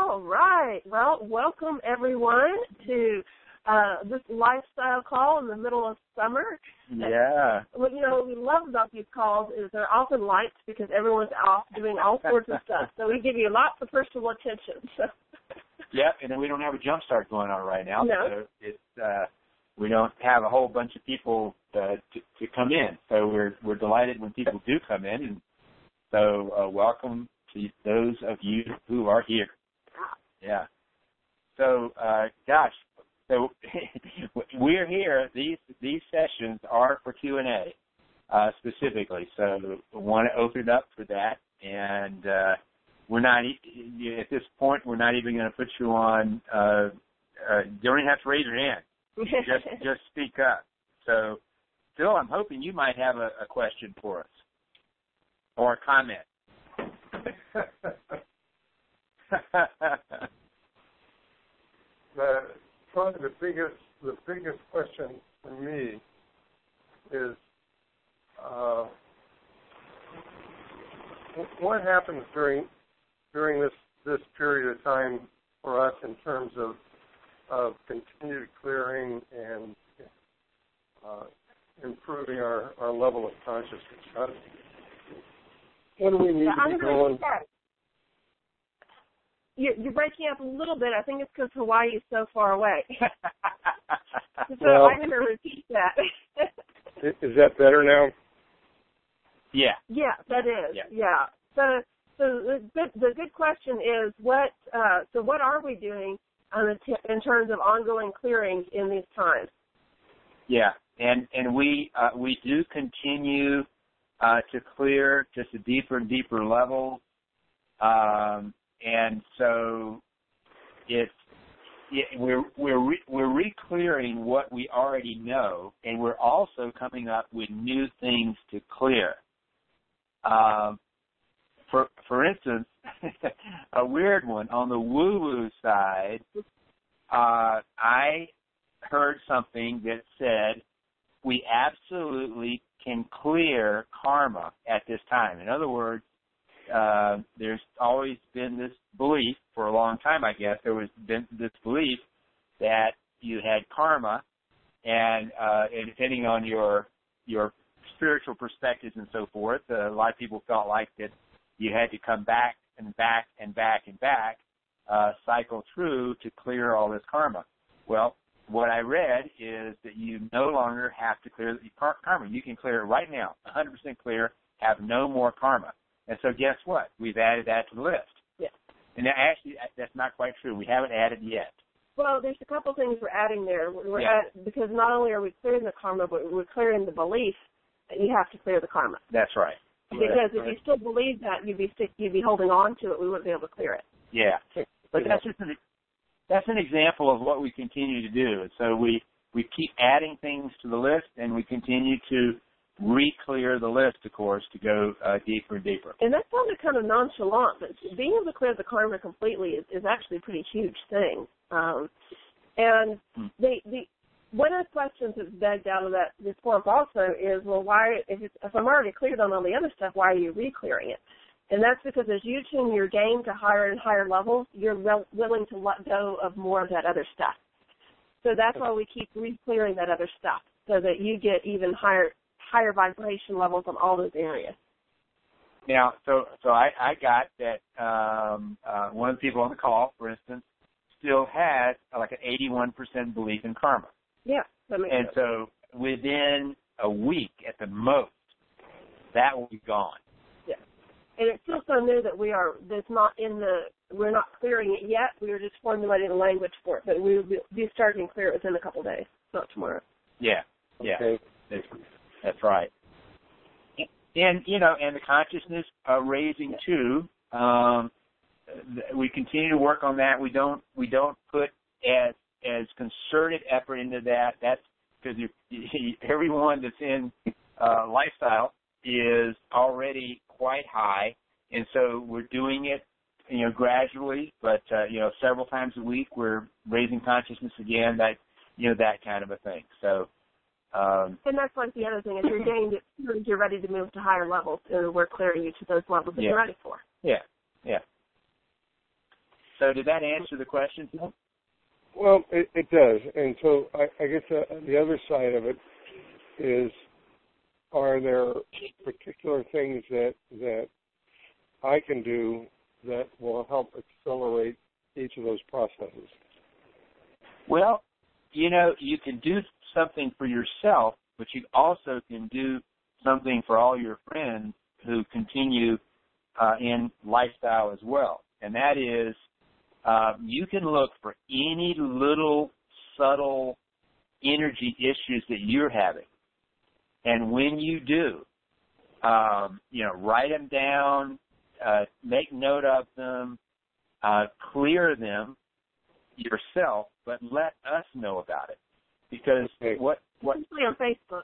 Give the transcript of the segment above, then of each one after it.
All right. Well, welcome everyone to this lifestyle call in the middle of summer. Yeah. What we love about these calls is they're often light because everyone's off doing all sorts of stuff. So we give you lots of personal attention. So. Yep, and we don't have a jump start going on right now. No. So it's we don't have a whole bunch of people to come in. So we're delighted when people do come in, and so welcome to those of you who are here. Yeah. So so we're here. These sessions are for Q&A specifically. So we want to open it up for that, and we're not at this point. We're not even going to put you on. You don't even have to raise your hand. Just speak up. So, Phil, I'm hoping you might have a question for us or a comment. Probably the biggest question for me is what happens during this period of time for us in terms of continued clearing and improving our level of consciousness. What do we need to be going? You're breaking up a little bit. I think it's because Hawaii is so far away. So I'm going to repeat that. Is that better now? Yeah. Yeah, that is. Yeah. So the good question is what are we doing in terms of ongoing clearing in these times? Yeah, and we do continue to clear just a deeper and deeper level. And so we're re-clearing what we already know, and we're also coming up with new things to clear. For instance, a weird one on the woo-woo side. I heard something that said we absolutely can clear karma at this time. In other words, there's always been this belief for a long time, I guess. There was been this belief that you had karma, and depending on your spiritual perspectives and so forth, a lot of people felt like that you had to come back and back and back and back, cycle through to clear all this karma. Well, what I read is that you no longer have to clear the karma. You can clear it right now, 100% clear, have no more karma. And so guess what? We've added that to the list. Yeah. And actually, that's not quite true. We haven't added yet. Well, there's a couple things we're adding there. Because not only are we clearing the karma, but we're clearing the belief that you have to clear the karma. That's right. Because if you still believe that, you'd be holding on to it. We wouldn't be able to clear it. Yeah. But that's an example of what we continue to do. And so we keep adding things to the list, and we continue to re-clear the list, of course, to go deeper and deeper. And that sounded kind of nonchalant, but being able to clear the karma completely is actually a pretty huge thing. And one of the questions that's begged out of this form also is, well, why, if I'm already cleared on all the other stuff, why are you re-clearing it? And that's because as you tune your game to higher and higher levels, you're willing to let go of more of that other stuff. So that's why we keep re-clearing that other stuff, so that you get even higher vibration levels on all those areas. Now, so I got that one of the people on the call, for instance, still has like an 81% belief in karma. Yeah. That makes sense. So within a week at the most, that will be gone. Yeah. And it's still so new that we're not clearing it yet. We are just formulating the language for it, but we will be starting to clear it within a couple of days, not tomorrow. Yeah. Yeah. Okay. That's right. And the consciousness raising too. We continue to work on that. We don't put as concerted effort into that. That's because everyone that's in lifestyle is already quite high, and so we're doing it, gradually. But several times a week, we're raising consciousness again. That kind of a thing. So. And that's like the other thing is you're getting you're ready to move to higher levels, and we're clearing you to those levels that you're ready for. Yeah, yeah. So did that answer the question, Phil? Well, it does. And so I guess the other side of it is, are there particular things that I can do that will help accelerate each of those processes? Well, you can do something for yourself, but you also can do something for all your friends who continue in lifestyle as well. And that is, you can look for any little subtle energy issues that you're having. And when you do, write them down, make note of them, clear them yourself, but let us know about it. Because what especially on Facebook.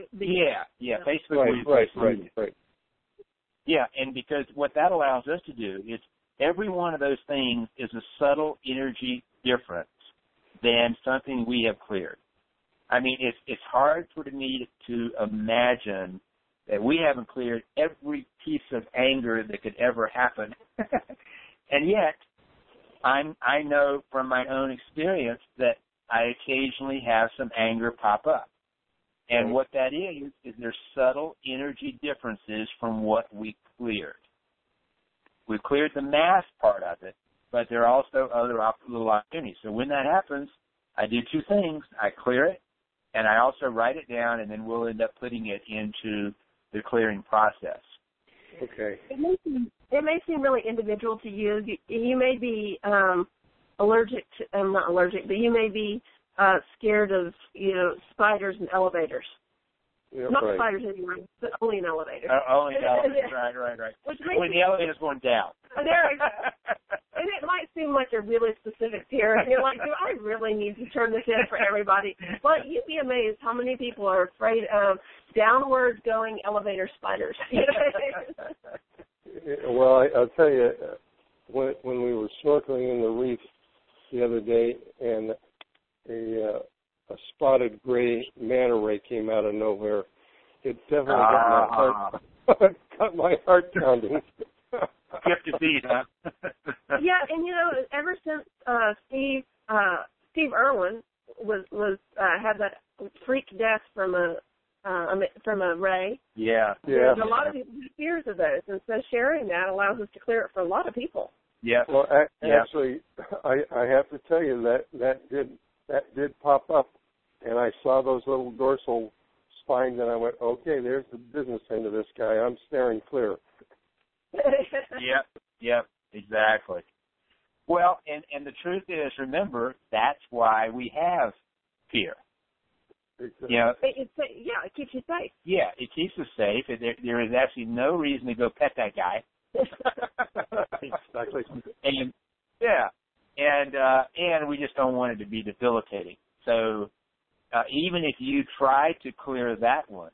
Facebook. Right. Yeah, and because what that allows us to do is every one of those things is a subtle energy difference than something we have cleared. I mean, it's hard for me to imagine that we haven't cleared every piece of anger that could ever happen. And yet, I know from my own experience that I occasionally have some anger pop up. And what that is there's subtle energy differences from what we cleared. We cleared the mass part of it, but there are also other little opportunities. So when that happens, I do two things. I clear it, and I also write it down, and then we'll end up putting it into the clearing process. Okay. It may seem really individual to you. You may be allergic to, not allergic, but you may be scared of, spiders and elevators. Yeah, not right. spiders anyway, but only in elevators. Only in elevators, right. When the elevator's going down. And it might seem like a really specific fear, and you're like, do I really need to turn this in for everybody? Well, you'd be amazed how many people are afraid of downward going elevator spiders. Well, I'll tell you, when we were snorkeling in the reef the other day, and a spotted gray manta ray came out of nowhere, it definitely got my heart pounding. Kept your feet, huh? Yeah, and ever since Steve Irwin was had that freak death from a ray. Yeah. There's a lot of people who fears of those, and so sharing that allows us to clear it for a lot of people. Yeah. Well, actually, I have to tell you that did pop up, and I saw those little dorsal spines, and I went, okay, there's the business end of this guy. I'm staring clear. Yep, exactly. Well, and the truth is, remember, that's why we have fear. Exactly. It keeps you safe. Yeah, it keeps us safe. There is actually no reason to go pet that guy. Exactly. And we just don't want it to be debilitating. So even if you try to clear that one,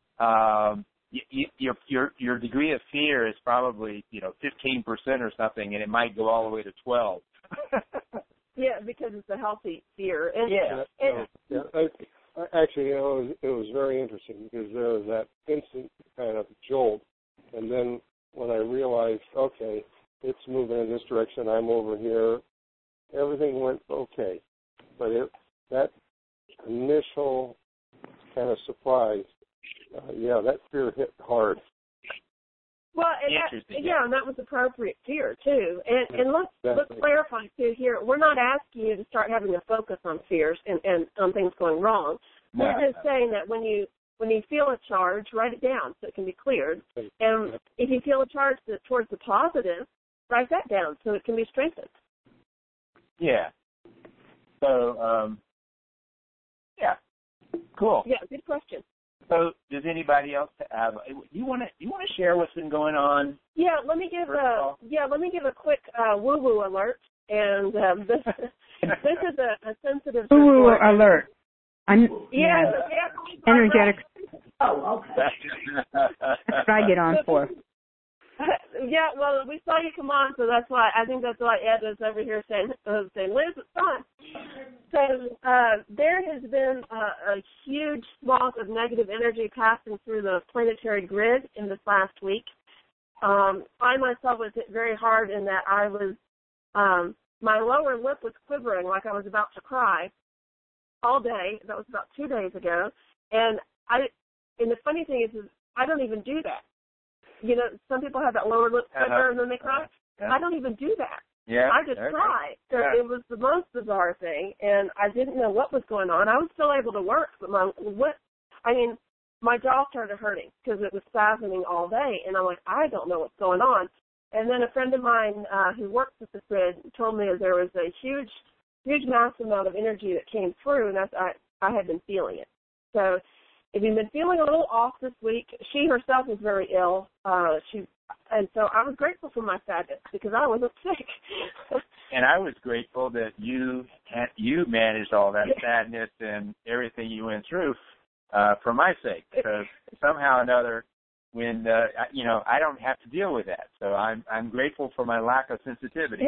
your degree of fear is probably 15% or something, and it might go all the way to 12. Yeah, because it's a healthy fear. And, Actually, it was very interesting because there was that instant kind of jolt, and then when I realized, okay, it's moving in this direction, I'm over here, everything went okay. But that initial kind of surprise, that fear hit hard. Well, and that was appropriate fear too. And let's clarify too here. We're not asking you to start having a focus on fears and on things going wrong. No. We're just saying that when you feel a charge, write it down so it can be cleared. And if you feel a charge towards the positive, write that down so it can be strengthened. Yeah. So, cool. Yeah, good question. So, does anybody else have? You want to share what's been going on? Yeah, let me give a quick woo-woo alert. And this is a sensitive woo-woo alert. Energetic. Oh, okay. That's what I get on for. Yeah, well, we saw you come on, so that's why Ed was over here saying, Liz, it's on. So there has been a huge swath of negative energy passing through the planetary grid in this last week. I myself was hit very hard in that I was my lower lip was quivering like I was about to cry all day. That was about 2 days ago. And the funny thing is I don't even do that. You know, some people have that lower lip quiver and then they cry. I don't even do that. Yeah. I just cry. So it was the most bizarre thing, and I didn't know what was going on. I was still able to work, but my jaw started hurting because it was spasming all day, and I'm like, I don't know what's going on. And then a friend of mine who works with the grid told me that there was a huge, massive amount of energy that came through, and I had been feeling it. So if you've been feeling a little off this week, she herself was very ill. And so I was grateful for my sadness because I wasn't sick. And I was grateful that you managed all that sadness and everything you went through for my sake. Because somehow or another, when I don't have to deal with that, so I'm grateful for my lack of sensitivity.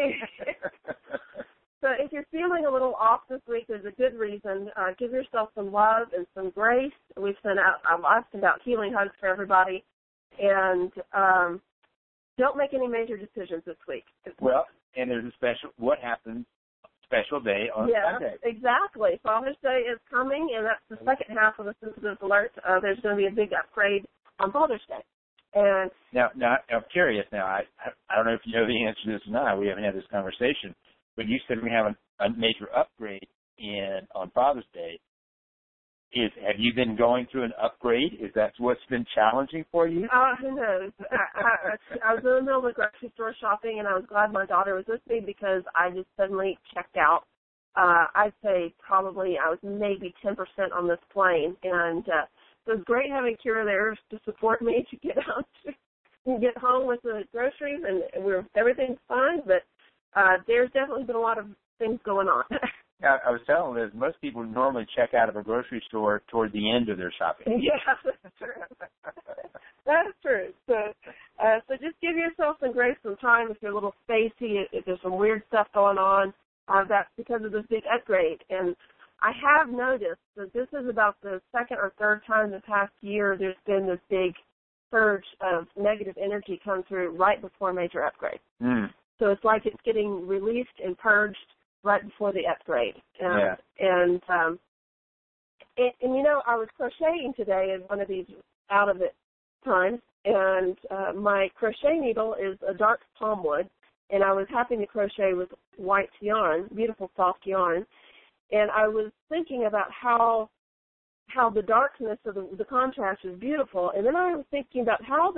So if you're feeling a little off this week, there's a good reason. Give yourself some love and some grace. I've sent out healing hugs for everybody. And don't make any major decisions this week. Well, and there's a special day on Sunday. Exactly. Father's Day is coming, and that's the second half of the Sensitive Alert. There's going to be a big upgrade on Father's Day. And now I'm curious. Now, I don't know if you know the answer to this or not. We haven't had this conversation. But you said we have a major upgrade on Father's Day. Have you been going through an upgrade? Is that what's been challenging for you? Who knows? I was in the middle of the grocery store shopping, and I was glad my daughter was with me because I just suddenly checked out. I'd say probably I was maybe 10% on this plane, and so it was great having Kira there to support me to get out and get home with the groceries, and everything's fine, but there's definitely been a lot of things going on. I was telling Liz, most people normally check out of a grocery store toward the end of their shopping. Yeah, that's true. That's true. So just give yourself some grace, some time. If you're a little spacey, if there's some weird stuff going on, that's because of this big upgrade. And I have noticed that this is about the second or third time in the past year there's been this big surge of negative energy come through right before a major upgrade. Mm. So it's like it's getting released and purged right before the upgrade. Yeah. And you know, I was crocheting today in one of these out of it times, and my crochet needle is a dark palm wood, and I was having to crochet with white yarn, beautiful soft yarn, and I was thinking about how the darkness of the contrast is beautiful, and then I was thinking about how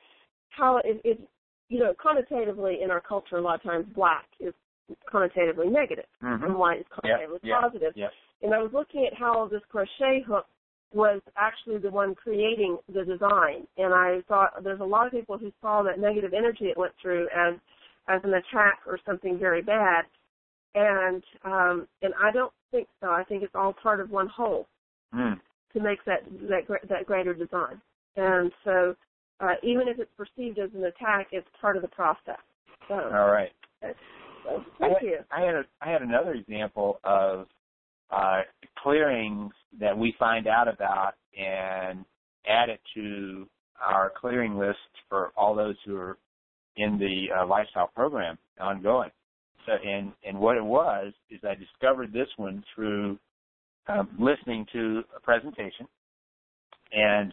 it you know, connotatively in our culture a lot of times black is connotatively negative, and white is connotatively positive. Yeah. And I was looking at how this crochet hook was actually the one creating the design, and I thought there's a lot of people who saw that negative energy it went through as an attack or something very bad, and I don't think so. I think it's all part of one whole to make that greater design. And so even if it's perceived as an attack, it's part of the process. So, all right. So, thank you. I had another example of clearings that we find out about and add it to our clearing list for all those who are in the lifestyle program ongoing. So, and what it was is I discovered this one through listening to a presentation, and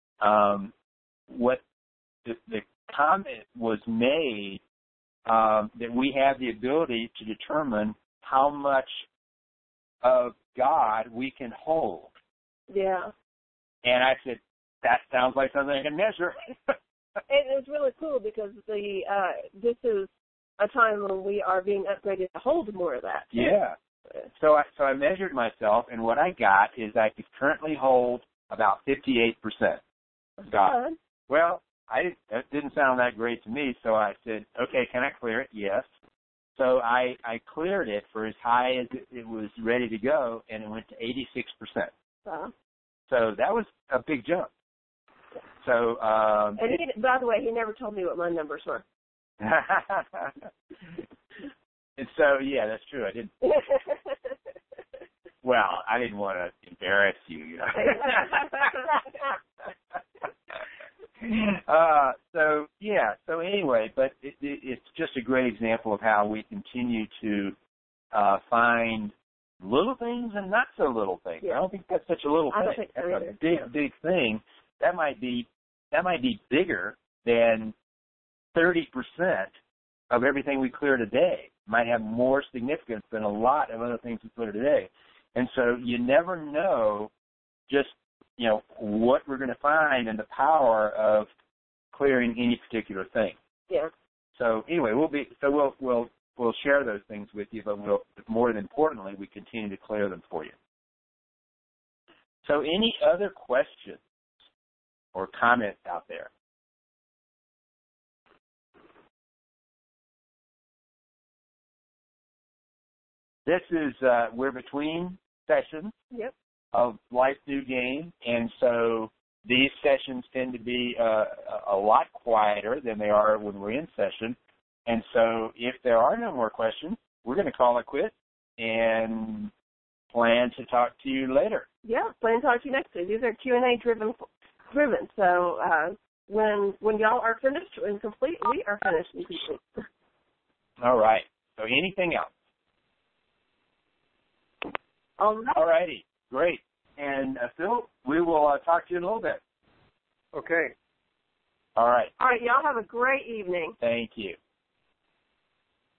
what the comment was made that we have the ability to determine how much of God we can hold. Yeah. And I said, that sounds like something I can measure. And it's really cool because this is a time when we are being upgraded to hold more of that. Yeah. So I measured myself, and what I got is I could currently hold about 58% of God. Well, that didn't sound that great to me, so I said, okay, can I clear it? Yes. So I cleared it for as high as it was ready to go, and it went to 86%. Wow. So that was a big jump. So, and by the way, he never told me what my numbers were. And so, yeah, that's true. I didn't. Well, I didn't want to embarrass you, you know. So anyway, but it's just a great example of how we continue to find little things and not so little things. Yeah. I don't think that's such a little I don't thing. think so That's either. a big thing. That might be bigger than 30% of everything we clear today. Might have more significance than a lot of other things we clear today. And so you never know just, what we're going to find and the power of clearing any particular thing. Yeah. So anyway, we'll share those things with you, but more than importantly, we continue to clear them for you. So any other questions or comments out there? This is, we're between sessions of Life's New Game, and so these sessions tend to be a lot quieter than they are when we're in session. And so if there are no more questions, we're going to call it quits and plan to talk to you later. Yeah, plan to talk to you next week. These are Q&A driven. So when y'all are finished and complete, we are finished and complete. All right. So anything else? All righty. Great. And Phil, we will talk to you in a little bit. Okay. All right. All right, y'all have a great evening. Thank you.